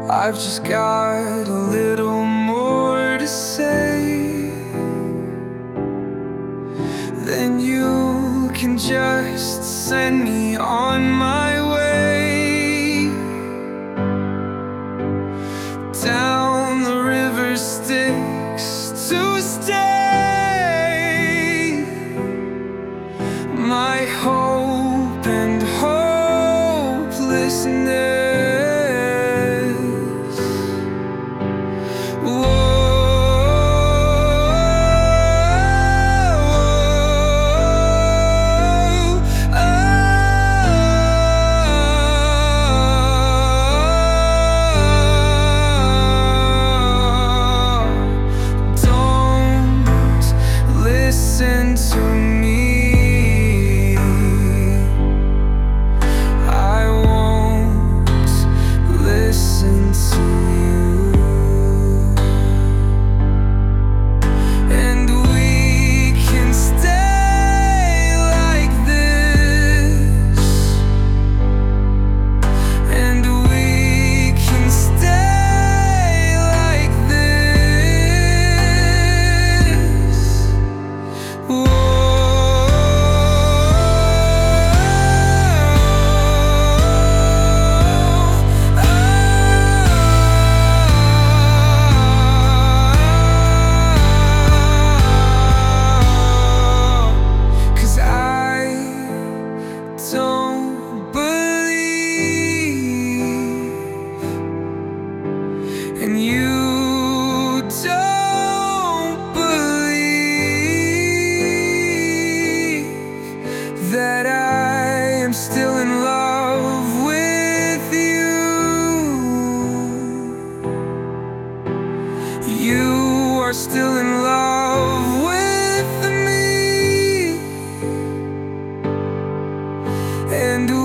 I've just got a little more to say. Then you can just send me on my way. Down the river Styx to stay. My hope and hopelessness. Listen to me. I won't listen to you. And we can stay like this. And we can stay like this. Don't believe, and you don't believe that I am still in love with you. You are still in love with me. And